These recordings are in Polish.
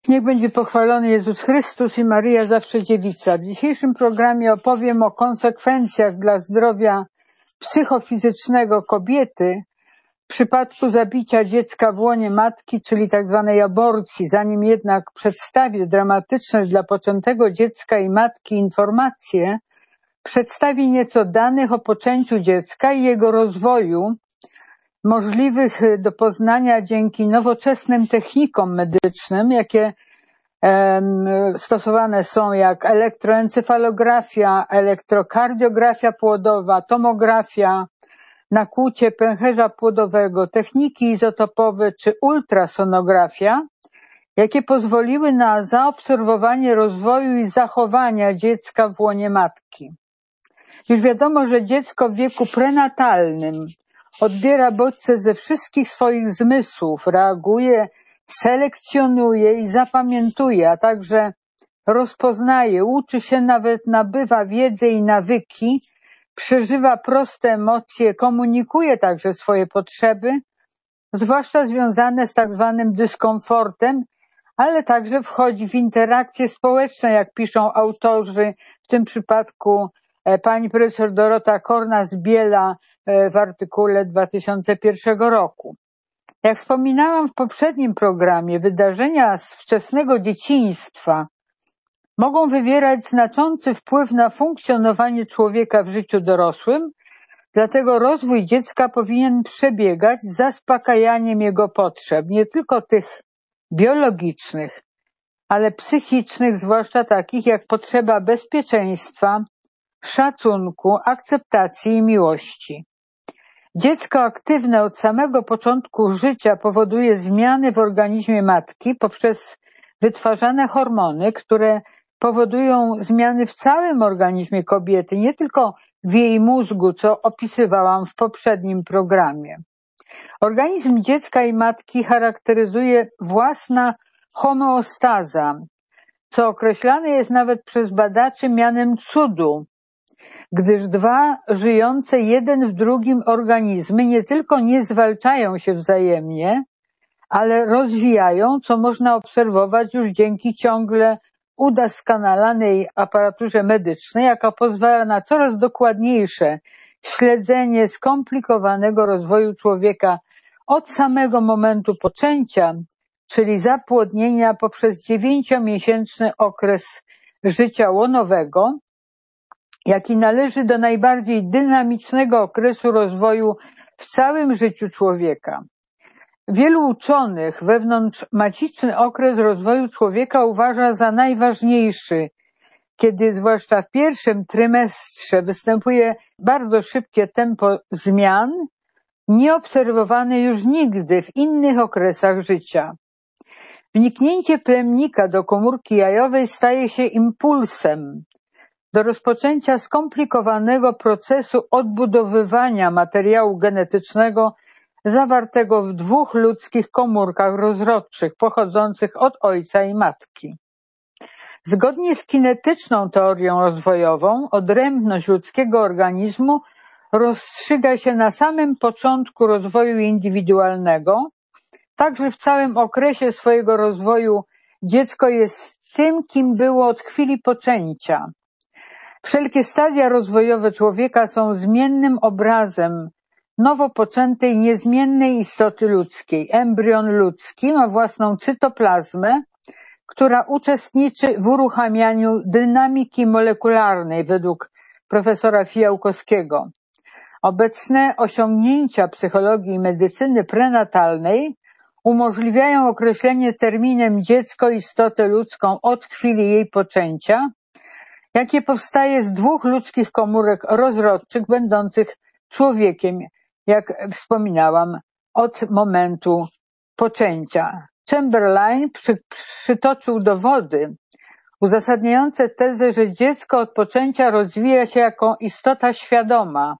Niech będzie pochwalony Jezus Chrystus i Maryja zawsze dziewica. W dzisiejszym programie opowiem o konsekwencjach dla zdrowia psychofizycznego kobiety w przypadku zabicia dziecka w łonie matki, czyli tzw. aborcji. Zanim jednak przedstawię dramatyczne dla poczętego dziecka i matki informacje, przedstawię nieco danych o poczęciu dziecka i jego rozwoju, możliwych do poznania dzięki nowoczesnym technikom medycznym, jakie stosowane są, jak elektroencefalografia, elektrokardiografia płodowa, tomografia, nakłucie pęcherza płodowego, techniki izotopowe czy ultrasonografia, jakie pozwoliły na zaobserwowanie rozwoju i zachowania dziecka w łonie matki. Już wiadomo, że dziecko w wieku prenatalnym odbiera bodźce ze wszystkich swoich zmysłów, reaguje, selekcjonuje i zapamiętuje, a także rozpoznaje, uczy się, nawet nabywa wiedzę i nawyki, przeżywa proste emocje, komunikuje także swoje potrzeby, zwłaszcza związane z tak zwanym dyskomfortem, ale także wchodzi w interakcje społeczne, jak piszą autorzy, w tym przypadku pani profesor Dorota Korna-Zbiela w artykule 2001 roku. Jak wspominałam w poprzednim programie, wydarzenia z wczesnego dzieciństwa mogą wywierać znaczący wpływ na funkcjonowanie człowieka w życiu dorosłym, dlatego rozwój dziecka powinien przebiegać z zaspokajaniem jego potrzeb, nie tylko tych biologicznych, ale psychicznych, zwłaszcza takich jak potrzeba bezpieczeństwa, szacunku, akceptacji i miłości. Dziecko aktywne od samego początku życia powoduje zmiany w organizmie matki poprzez wytwarzane hormony, które powodują zmiany w całym organizmie kobiety, nie tylko w jej mózgu, co opisywałam w poprzednim programie. Organizm dziecka i matki charakteryzuje własna homeostaza, co określane jest nawet przez badaczy mianem cudu, gdyż dwa żyjące jeden w drugim organizmy nie tylko nie zwalczają się wzajemnie, ale rozwijają, co można obserwować już dzięki ciągle udoskonalanej aparaturze medycznej, jaka pozwala na coraz dokładniejsze śledzenie skomplikowanego rozwoju człowieka od samego momentu poczęcia, czyli zapłodnienia, poprzez 9-miesięczny okres życia łonowego, jaki należy do najbardziej dynamicznego okresu rozwoju w całym życiu człowieka. Wielu uczonych wewnątrzmaciczny okres rozwoju człowieka uważa za najważniejszy, kiedy zwłaszcza w pierwszym trymestrze występuje bardzo szybkie tempo zmian, nieobserwowane już nigdy w innych okresach życia. Wniknięcie plemnika do komórki jajowej staje się impulsem do rozpoczęcia skomplikowanego procesu odbudowywania materiału genetycznego zawartego w dwóch ludzkich komórkach rozrodczych pochodzących od ojca i matki. Zgodnie z kinetyczną teorią rozwojową, odrębność ludzkiego organizmu rozstrzyga się na samym początku rozwoju indywidualnego, także w całym okresie swojego rozwoju dziecko jest tym, kim było od chwili poczęcia. Wszelkie stadia rozwojowe człowieka są zmiennym obrazem nowo poczętej, niezmiennej istoty ludzkiej. Embrion ludzki ma własną cytoplazmę, która uczestniczy w uruchamianiu dynamiki molekularnej według profesora Fijałkowskiego. Obecne osiągnięcia psychologii i medycyny prenatalnej umożliwiają określenie terminem dziecko istotę ludzką od chwili jej poczęcia, jakie powstaje z dwóch ludzkich komórek rozrodczych będących człowiekiem, jak wspominałam, od momentu poczęcia. Chamberlain przytoczył dowody uzasadniające tezę, że dziecko od poczęcia rozwija się jako istota świadoma,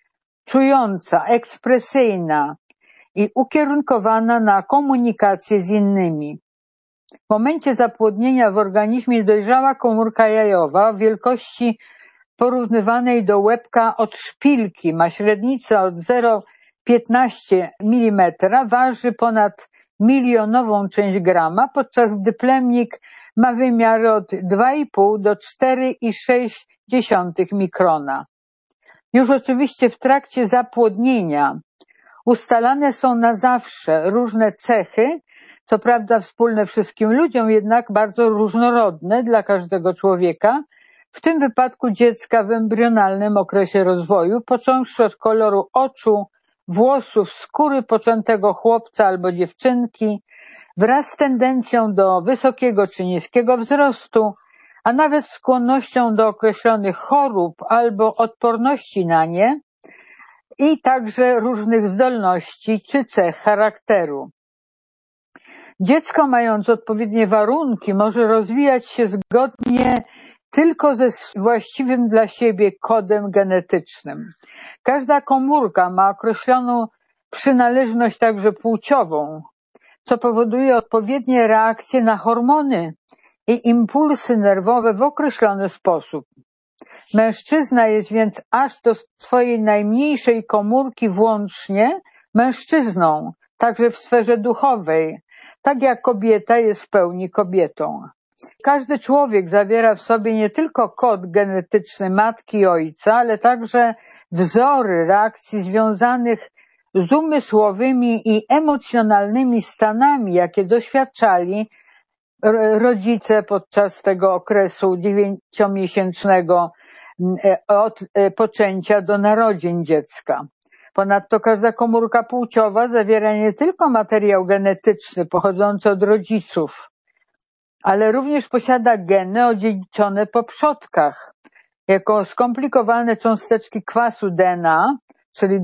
czująca, ekspresyjna i ukierunkowana na komunikację z innymi. W momencie zapłodnienia w organizmie dojrzała komórka jajowa o wielkości porównywanej do łebka od szpilki, ma średnicę od 0,15 mm, waży ponad milionową część grama, podczas gdy plemnik ma wymiary od 2,5 do 4,6 mikrona. Już oczywiście w trakcie zapłodnienia ustalane są na zawsze różne cechy, co prawda wspólne wszystkim ludziom, jednak bardzo różnorodne dla każdego człowieka, w tym wypadku dziecka w embrionalnym okresie rozwoju, począwszy od koloru oczu, włosów, skóry poczętego chłopca albo dziewczynki, wraz z tendencją do wysokiego czy niskiego wzrostu, a nawet skłonnością do określonych chorób albo odporności na nie, i także różnych zdolności czy cech charakteru. Dziecko, mając odpowiednie warunki, może rozwijać się zgodnie tylko ze właściwym dla siebie kodem genetycznym. Każda komórka ma określoną przynależność także płciową, co powoduje odpowiednie reakcje na hormony i impulsy nerwowe w określony sposób. Mężczyzna jest więc aż do swojej najmniejszej komórki włącznie mężczyzną, także w sferze duchowej, tak jak kobieta jest w pełni kobietą. Każdy człowiek zawiera w sobie nie tylko kod genetyczny matki i ojca, ale także wzory reakcji związanych z umysłowymi i emocjonalnymi stanami, jakie doświadczali rodzice podczas tego okresu 9-miesięcznego od poczęcia do narodzin dziecka. Ponadto każda komórka płciowa zawiera nie tylko materiał genetyczny pochodzący od rodziców, ale również posiada geny odziedziczone po przodkach, jako skomplikowane cząsteczki kwasu DNA, czyli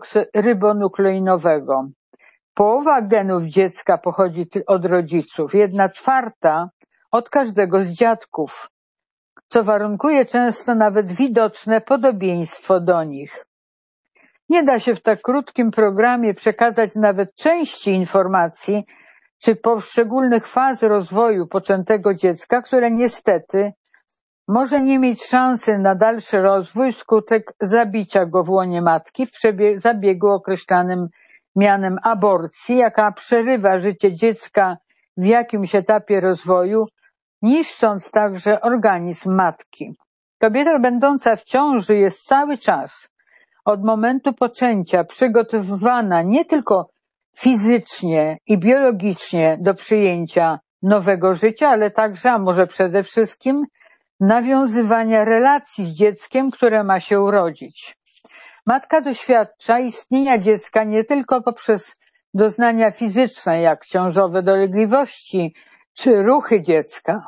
dezoksyrybonukleinowego. Połowa genów dziecka pochodzi od rodziców, 1/4 od każdego z dziadków, co warunkuje często nawet widoczne podobieństwo do nich. Nie da się w tak krótkim programie przekazać nawet części informacji czy poszczególnych faz rozwoju poczętego dziecka, które niestety może nie mieć szansy na dalszy rozwój wskutek zabicia go w łonie matki w zabiegu określanym mianem aborcji, jaka przerywa życie dziecka w jakimś etapie rozwoju, niszcząc także organizm matki. Kobieta będąca w ciąży jest cały czas od momentu poczęcia przygotowywana nie tylko fizycznie i biologicznie do przyjęcia nowego życia, ale także, a może przede wszystkim, nawiązywania relacji z dzieckiem, które ma się urodzić. Matka doświadcza istnienia dziecka nie tylko poprzez doznania fizyczne, jak ciążowe dolegliwości czy ruchy dziecka,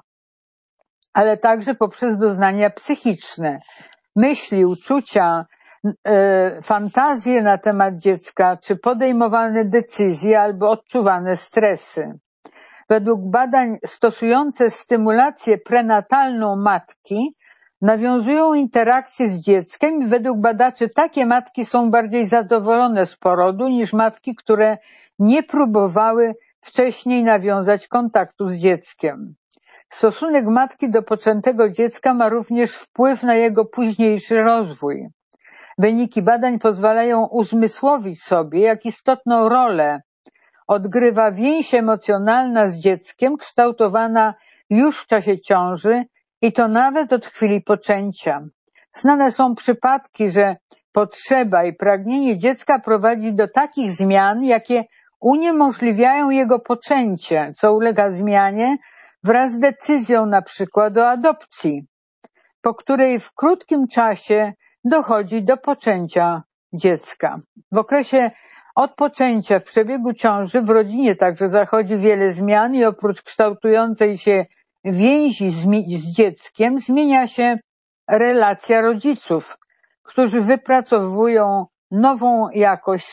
ale także poprzez doznania psychiczne, myśli, uczucia, fantazje na temat dziecka, czy podejmowane decyzje albo odczuwane stresy. Według badań stosujące stymulację prenatalną matki nawiązują interakcje z dzieckiem i według badaczy takie matki są bardziej zadowolone z porodu niż matki, które nie próbowały wcześniej nawiązać kontaktu z dzieckiem. Stosunek matki do poczętego dziecka ma również wpływ na jego późniejszy rozwój. Wyniki badań pozwalają uzmysłowić sobie, jak istotną rolę odgrywa więź emocjonalna z dzieckiem kształtowana już w czasie ciąży i to nawet od chwili poczęcia. Znane są przypadki, że potrzeba i pragnienie dziecka prowadzi do takich zmian, jakie uniemożliwiają jego poczęcie, co ulega zmianie wraz z decyzją na przykład o adopcji, po której w krótkim czasie dochodzi do poczęcia dziecka. W okresie od poczęcia w przebiegu ciąży w rodzinie także zachodzi wiele zmian i oprócz kształtującej się więzi z dzieckiem zmienia się relacja rodziców, którzy wypracowują nową jakość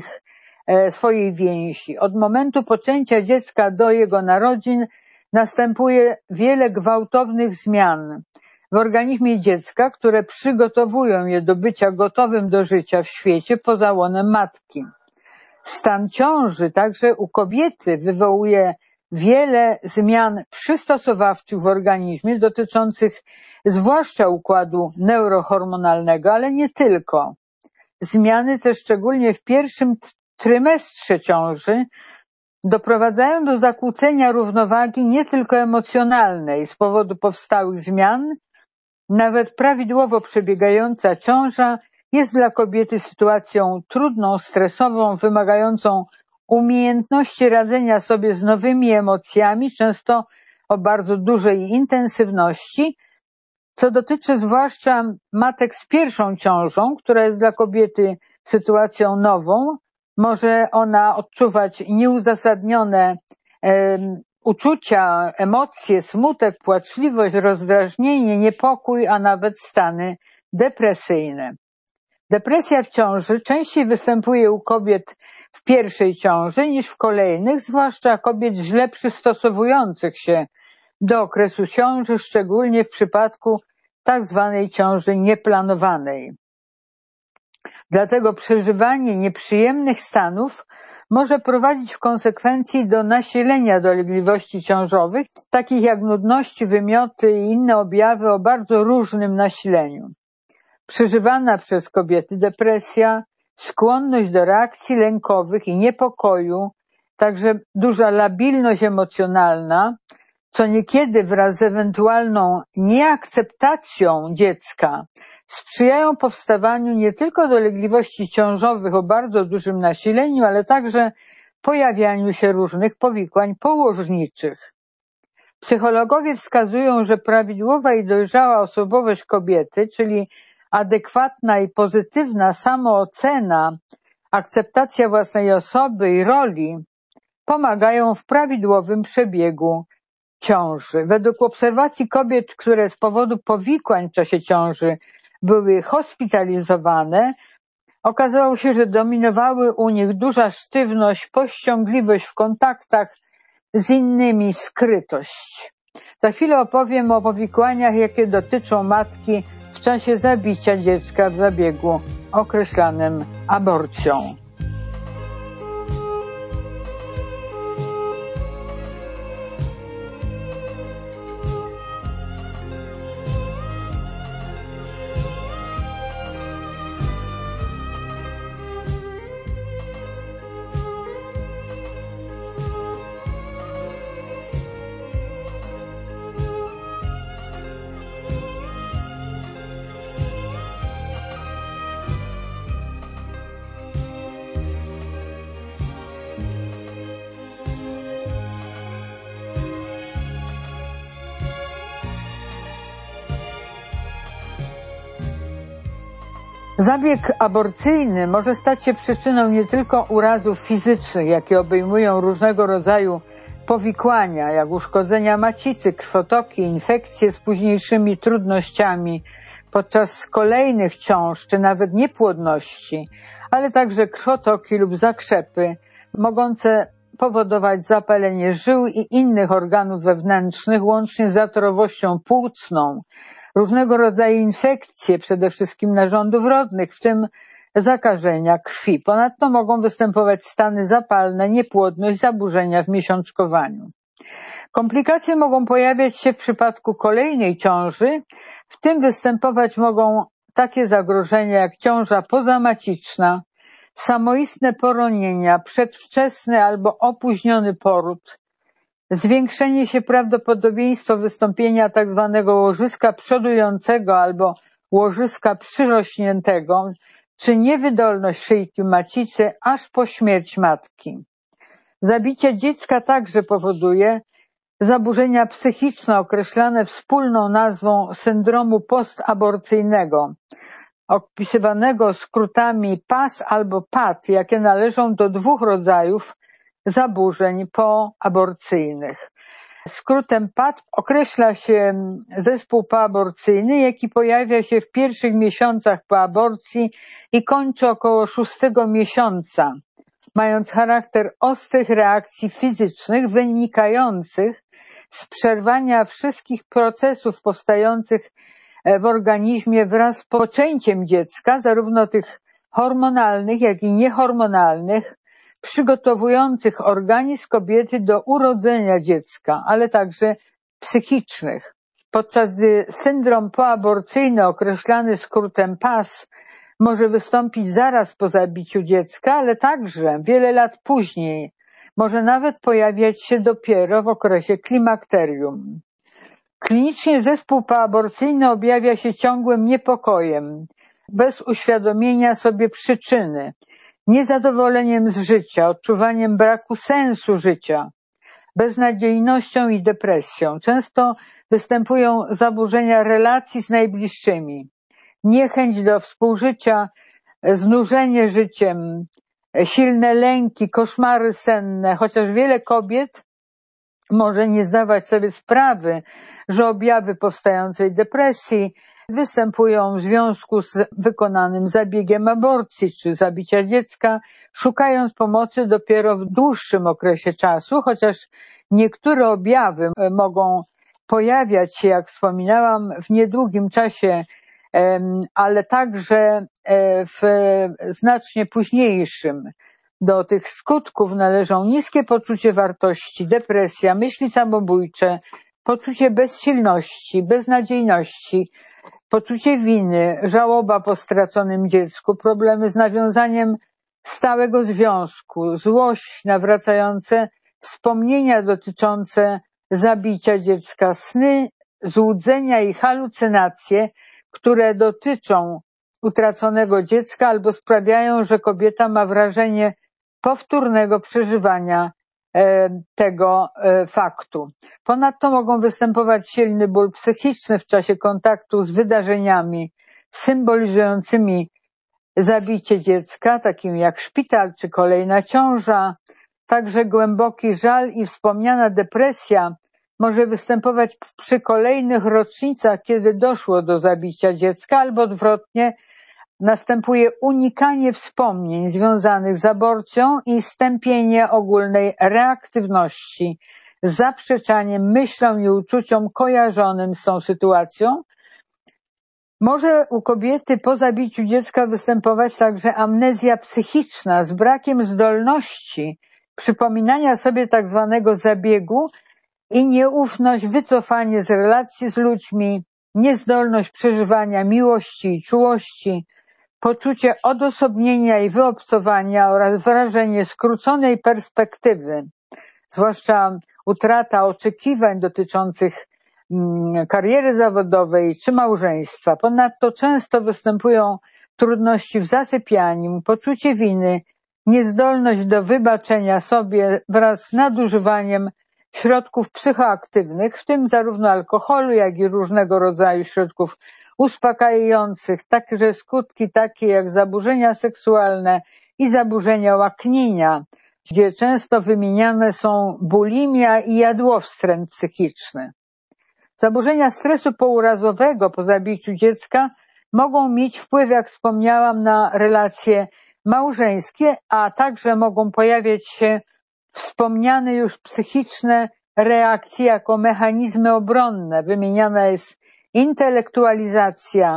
swojej więzi. Od momentu poczęcia dziecka do jego narodzin następuje wiele gwałtownych zmian w organizmie dziecka, które przygotowują je do bycia gotowym do życia w świecie poza łonem matki. Stan ciąży także u kobiety wywołuje wiele zmian przystosowawczych w organizmie dotyczących zwłaszcza układu neurohormonalnego, ale nie tylko. Zmiany te szczególnie w pierwszym trymestrze ciąży doprowadzają do zakłócenia równowagi nie tylko emocjonalnej z powodu powstałych zmian. Nawet prawidłowo przebiegająca ciąża jest dla kobiety sytuacją trudną, stresową, wymagającą umiejętności radzenia sobie z nowymi emocjami, często o bardzo dużej intensywności, co dotyczy zwłaszcza matek z pierwszą ciążą, która jest dla kobiety sytuacją nową. Może ona odczuwać nieuzasadnione uczucia, emocje, smutek, płaczliwość, rozdrażnienie, niepokój, a nawet stany depresyjne. Depresja w ciąży częściej występuje u kobiet w pierwszej ciąży niż w kolejnych, zwłaszcza kobiet źle przystosowujących się do okresu ciąży, szczególnie w przypadku tak zwanej ciąży nieplanowanej. Dlatego przeżywanie nieprzyjemnych stanów może prowadzić w konsekwencji do nasilenia dolegliwości ciążowych, takich jak nudności, wymioty i inne objawy o bardzo różnym nasileniu. Przeżywana przez kobiety depresja, skłonność do reakcji lękowych i niepokoju, także duża labilność emocjonalna, co niekiedy wraz z ewentualną nieakceptacją dziecka sprzyjają powstawaniu nie tylko dolegliwości ciążowych o bardzo dużym nasileniu, ale także pojawianiu się różnych powikłań położniczych. Psychologowie wskazują, że prawidłowa i dojrzała osobowość kobiety, czyli adekwatna i pozytywna samoocena, akceptacja własnej osoby i roli, pomagają w prawidłowym przebiegu ciąży. Według obserwacji kobiet, które z powodu powikłań w czasie ciąży były hospitalizowane, okazało się, że dominowały u nich duża sztywność, powściągliwość w kontaktach z innymi, skrytość. Za chwilę opowiem o powikłaniach, jakie dotyczą matki w czasie zabicia dziecka w zabiegu określanym aborcją. Zabieg aborcyjny może stać się przyczyną nie tylko urazów fizycznych, jakie obejmują różnego rodzaju powikłania, jak uszkodzenia macicy, krwotoki, infekcje z późniejszymi trudnościami podczas kolejnych ciąż, czy nawet niepłodności, ale także krwotoki lub zakrzepy mogące powodować zapalenie żył i innych organów wewnętrznych, łącznie z zatorowością płucną, różnego rodzaju infekcje, przede wszystkim narządów rodnych, w tym zakażenia krwi. Ponadto mogą występować stany zapalne, niepłodność, zaburzenia w miesiączkowaniu. Komplikacje mogą pojawiać się w przypadku kolejnej ciąży, w tym występować mogą takie zagrożenia jak ciąża pozamaciczna, samoistne poronienia, przedwczesny albo opóźniony poród, zwiększenie się prawdopodobieństwa wystąpienia tzw. łożyska przodującego albo łożyska przyrośniętego, czy niewydolność szyjki macicy aż po śmierć matki. Zabicie dziecka także powoduje zaburzenia psychiczne określane wspólną nazwą syndromu postaborcyjnego, opisywanego skrótami PAS albo PAT, jakie należą do dwóch rodzajów zaburzeń poaborcyjnych. Skrótem PAT określa się zespół poaborcyjny, jaki pojawia się w pierwszych miesiącach po aborcji i kończy około 6. miesiąca, mając charakter ostrych reakcji fizycznych wynikających z przerwania wszystkich procesów powstających w organizmie wraz z poczęciem dziecka, zarówno tych hormonalnych, jak i niehormonalnych, przygotowujących organizm kobiety do urodzenia dziecka, ale także psychicznych. Podczas gdy syndrom poaborcyjny określany skrótem PAS może wystąpić zaraz po zabiciu dziecka, ale także wiele lat później, może nawet pojawiać się dopiero w okresie klimakterium. Klinicznie zespół poaborcyjny objawia się ciągłym niepokojem, bez uświadomienia sobie przyczyny, niezadowoleniem z życia, odczuwaniem braku sensu życia, beznadziejnością i depresją. Często występują zaburzenia relacji z najbliższymi, niechęć do współżycia, znużenie życiem, silne lęki, koszmary senne, chociaż wiele kobiet może nie zdawać sobie sprawy, że objawy powstającej depresji występują w związku z wykonanym zabiegiem aborcji czy zabicia dziecka, szukając pomocy dopiero w dłuższym okresie czasu, chociaż niektóre objawy mogą pojawiać się, jak wspominałam, w niedługim czasie, ale także w znacznie późniejszym. Do tych skutków należą niskie poczucie wartości, depresja, myśli samobójcze, poczucie bezsilności, beznadziejności, poczucie winy, żałoba po straconym dziecku, problemy z nawiązaniem stałego związku, złość nawracające, wspomnienia dotyczące zabicia dziecka, sny, złudzenia i halucynacje, które dotyczą utraconego dziecka albo sprawiają, że kobieta ma wrażenie powtórnego przeżywania tego faktu. Ponadto mogą występować silny ból psychiczny w czasie kontaktu z wydarzeniami symbolizującymi zabicie dziecka, takim jak szpital czy kolejna ciąża. Także głęboki żal i wspomniana depresja może występować przy kolejnych rocznicach, kiedy doszło do zabicia dziecka, albo odwrotnie, następuje unikanie wspomnień związanych z aborcją i stępienie ogólnej reaktywności, zaprzeczaniem myślom i uczuciom kojarzonym z tą sytuacją. Może u kobiety po zabiciu dziecka występować także amnezja psychiczna z brakiem zdolności przypominania sobie tak zwanego zabiegu i nieufność, wycofanie z relacji z ludźmi, niezdolność przeżywania miłości i czułości, poczucie odosobnienia i wyobcowania oraz wrażenie skróconej perspektywy, zwłaszcza utrata oczekiwań dotyczących kariery zawodowej czy małżeństwa. Ponadto często występują trudności w zasypianiu, poczucie winy, niezdolność do wybaczenia sobie wraz z nadużywaniem środków psychoaktywnych, w tym zarówno alkoholu, jak i różnego rodzaju środków uspokajających, także skutki takie jak zaburzenia seksualne i zaburzenia łaknienia, gdzie często wymieniane są bulimia i jadłowstręt psychiczny. Zaburzenia stresu pourazowego po zabiciu dziecka mogą mieć wpływ, jak wspomniałam, na relacje małżeńskie, a także mogą pojawiać się wspomniane już psychiczne reakcje jako mechanizmy obronne. Wymieniana jest intelektualizacja,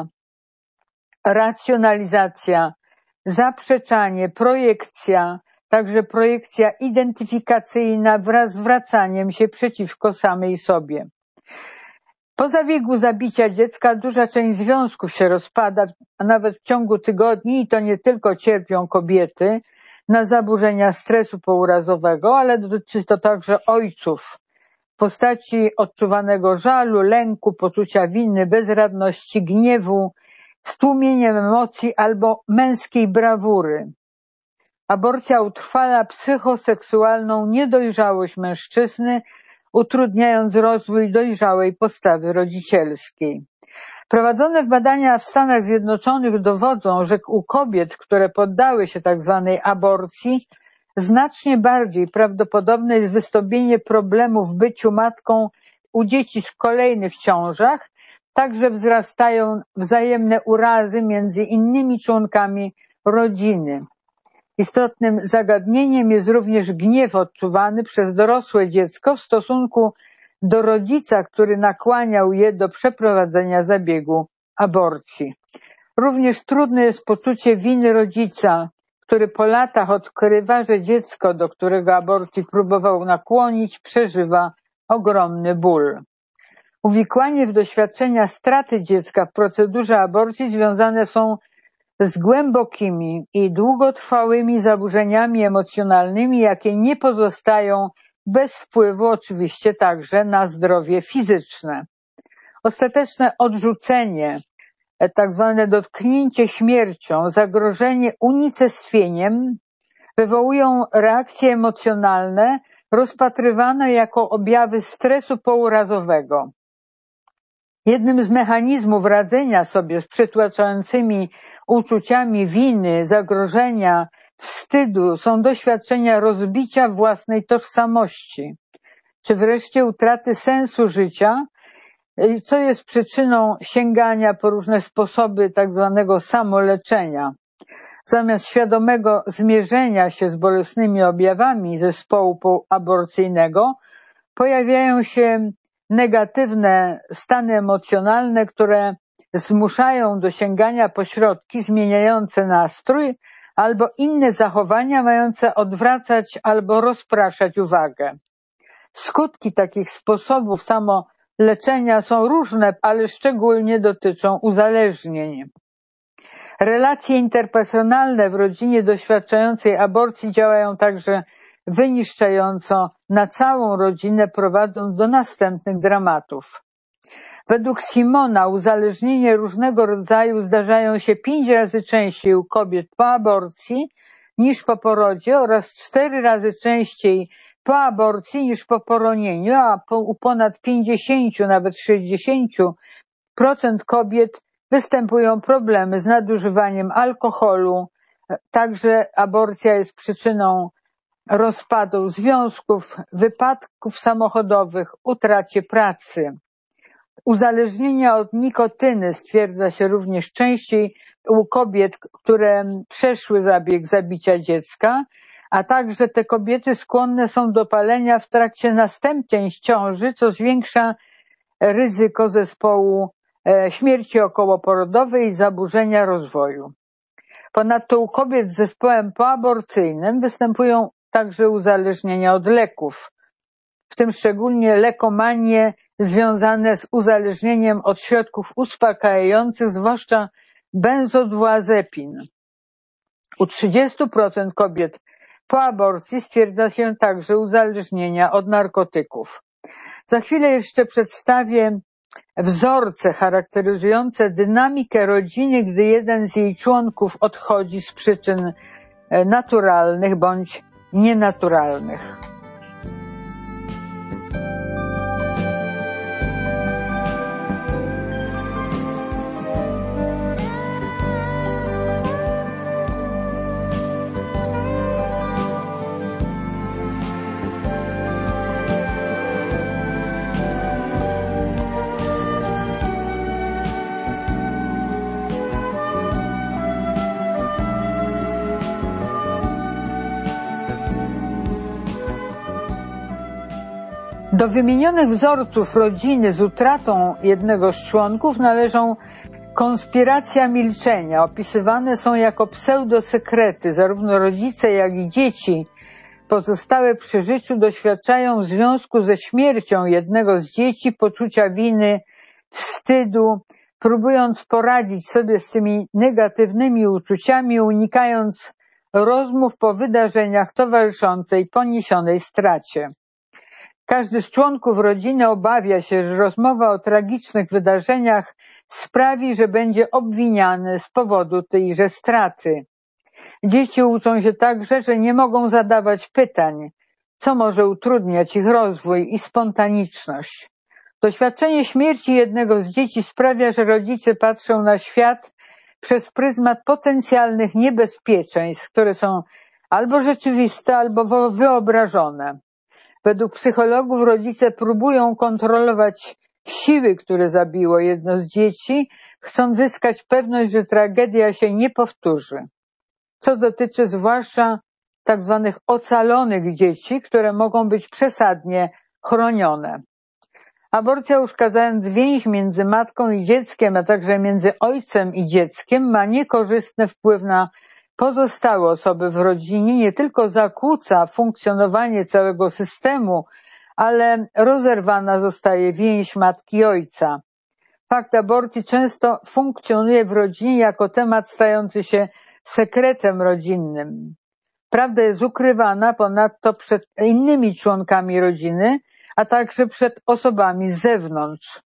racjonalizacja, zaprzeczanie, projekcja, także projekcja identyfikacyjna wraz z zwracaniem się przeciwko samej sobie. Po zabiegu zabicia dziecka duża część związków się rozpada, a nawet w ciągu tygodni, i to nie tylko cierpią kobiety na zaburzenia stresu pourazowego, ale dotyczy to także ojców w postaci odczuwanego żalu, lęku, poczucia winy, bezradności, gniewu, stłumieniem emocji albo męskiej brawury. Aborcja utrwala psychoseksualną niedojrzałość mężczyzny, utrudniając rozwój dojrzałej postawy rodzicielskiej. Prowadzone badania w Stanach Zjednoczonych dowodzą, że u kobiet, które poddały się tzw. aborcji, znacznie bardziej prawdopodobne jest wystąpienie problemu w byciu matką u dzieci w kolejnych ciążach, także wzrastają wzajemne urazy między innymi członkami rodziny. Istotnym zagadnieniem jest również gniew odczuwany przez dorosłe dziecko w stosunku do rodzica, który nakłaniał je do przeprowadzenia zabiegu aborcji. Również trudne jest poczucie winy rodzica, który po latach odkrywa, że dziecko, do którego aborcji próbował nakłonić, przeżywa ogromny ból. Uwikłanie w doświadczenia straty dziecka w procedurze aborcji związane są z głębokimi i długotrwałymi zaburzeniami emocjonalnymi, jakie nie pozostają bez wpływu oczywiście także na zdrowie fizyczne. Ostateczne odrzucenie, tak zwane dotknięcie śmiercią, zagrożenie unicestwieniem wywołują reakcje emocjonalne rozpatrywane jako objawy stresu pourazowego. Jednym z mechanizmów radzenia sobie z przytłaczającymi uczuciami winy, zagrożenia, wstydu są doświadczenia rozbicia własnej tożsamości, czy wreszcie utraty sensu życia, co jest przyczyną sięgania po różne sposoby tak zwanego samoleczenia. Zamiast świadomego zmierzenia się z bolesnymi objawami zespołu poaborcyjnego pojawiają się negatywne stany emocjonalne, które zmuszają do sięgania po środki zmieniające nastrój albo inne zachowania mające odwracać albo rozpraszać uwagę. Skutki takich sposobów samoleczenia są różne, ale szczególnie dotyczą uzależnień. Relacje interpersonalne w rodzinie doświadczającej aborcji działają także wyniszczająco na całą rodzinę, prowadząc do następnych dramatów. Według Simona uzależnienie różnego rodzaju zdarzają się 5 razy częściej u kobiet po aborcji niż po porodzie oraz 4 razy częściej po aborcji niż po poronieniu, a u ponad 50, nawet 60% kobiet występują problemy z nadużywaniem alkoholu. Także aborcja jest przyczyną rozpadu związków, wypadków samochodowych, utracie pracy. Uzależnienia od nikotyny stwierdza się również częściej u kobiet, które przeszły zabieg zabicia dziecka, a także te kobiety skłonne są do palenia w trakcie następczej ciąży, co zwiększa ryzyko zespołu śmierci okołoporodowej i zaburzenia rozwoju. Ponadto u kobiet z zespołem poaborcyjnym występują także uzależnienia od leków, w tym szczególnie lekomanie związane z uzależnieniem od środków uspokajających, zwłaszcza benzodiazepin. U 30% kobiet po aborcji stwierdza się także uzależnienia od narkotyków. Za chwilę jeszcze przedstawię wzorce charakteryzujące dynamikę rodziny, gdy jeden z jej członków odchodzi z przyczyn naturalnych bądź nienaturalnych. Do wymienionych wzorców rodziny z utratą jednego z członków należą konspiracja milczenia. Opisywane są jako pseudosekrety. Zarówno rodzice, jak i dzieci pozostałe przy życiu doświadczają w związku ze śmiercią jednego z dzieci poczucia winy, wstydu, próbując poradzić sobie z tymi negatywnymi uczuciami, unikając rozmów po wydarzeniach towarzyszącej poniesionej stracie. Każdy z członków rodziny obawia się, że rozmowa o tragicznych wydarzeniach sprawi, że będzie obwiniany z powodu tejże straty. Dzieci uczą się także, że nie mogą zadawać pytań, co może utrudniać ich rozwój i spontaniczność. Doświadczenie śmierci jednego z dzieci sprawia, że rodzice patrzą na świat przez pryzmat potencjalnych niebezpieczeństw, które są albo rzeczywiste, albo wyobrażone. Według psychologów rodzice próbują kontrolować siły, które zabiło jedno z dzieci, chcąc zyskać pewność, że tragedia się nie powtórzy. Co dotyczy zwłaszcza tak zwanych ocalonych dzieci, które mogą być przesadnie chronione. Aborcja, uszkadzając więź między matką i dzieckiem, a także między ojcem i dzieckiem, ma niekorzystny wpływ na pozostałe osoby w rodzinie, nie tylko zakłóca funkcjonowanie całego systemu, ale rozerwana zostaje więź matki i ojca. Fakt aborcji często funkcjonuje w rodzinie jako temat stający się sekretem rodzinnym. Prawda jest ukrywana ponadto przed innymi członkami rodziny, a także przed osobami z zewnątrz.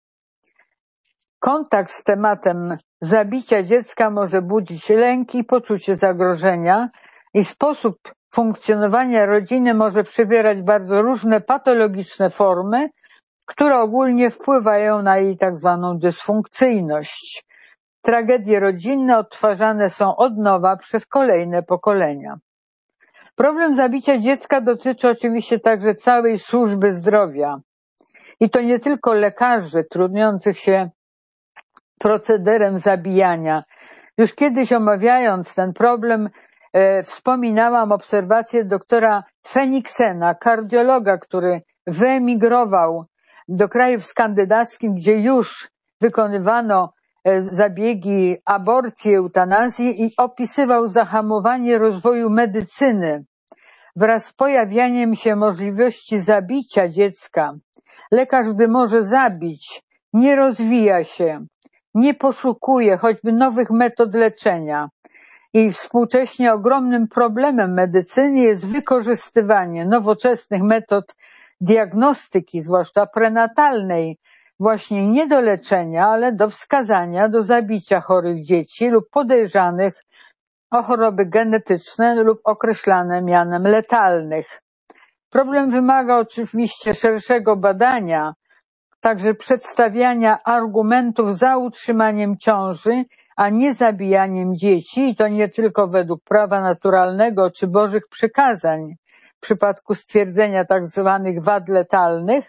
Kontakt z tematem zabicia dziecka może budzić lęk i poczucie zagrożenia i sposób funkcjonowania rodziny może przybierać bardzo różne patologiczne formy, które ogólnie wpływają na jej tak zwaną dysfunkcyjność. Tragedie rodzinne odtwarzane są od nowa przez kolejne pokolenia. Problem zabicia dziecka dotyczy oczywiście także całej służby zdrowia. I to nie tylko lekarzy trudniących się procederem zabijania. Już kiedyś omawiając ten problem wspominałam obserwację doktora Feniksena, kardiologa, który wyemigrował do krajów skandynawskich, gdzie już wykonywano zabiegi aborcji, eutanazji i opisywał zahamowanie rozwoju medycyny wraz z pojawianiem się możliwości zabicia dziecka. Lekarz, gdy może zabić, nie rozwija się, nie poszukuje choćby nowych metod leczenia. I współcześnie ogromnym problemem medycyny jest wykorzystywanie nowoczesnych metod diagnostyki, zwłaszcza prenatalnej, właśnie nie do leczenia, ale do wskazania, do zabicia chorych dzieci lub podejrzanych o choroby genetyczne lub określane mianem letalnych. Problem wymaga oczywiście szerszego badania, także przedstawiania argumentów za utrzymaniem ciąży, a nie zabijaniem dzieci, i to nie tylko według prawa naturalnego czy Bożych przykazań w przypadku stwierdzenia tak zwanych wad letalnych,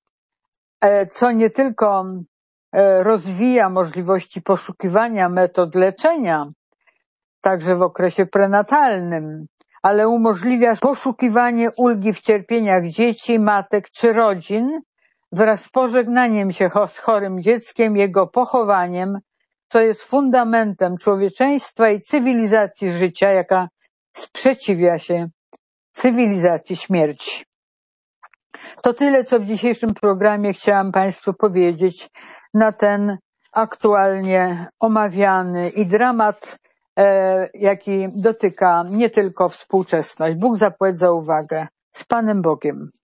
co nie tylko rozwija możliwości poszukiwania metod leczenia, także w okresie prenatalnym, ale umożliwia poszukiwanie ulgi w cierpieniach dzieci, matek czy rodzin wraz z pożegnaniem się z chorym dzieckiem, jego pochowaniem, co jest fundamentem człowieczeństwa i cywilizacji życia, jaka sprzeciwia się cywilizacji śmierci. To tyle, co w dzisiejszym programie chciałam Państwu powiedzieć na ten aktualnie omawiany i dramat, jaki dotyka nie tylko współczesność. Bóg zapłać za uwagę. Z Panem Bogiem.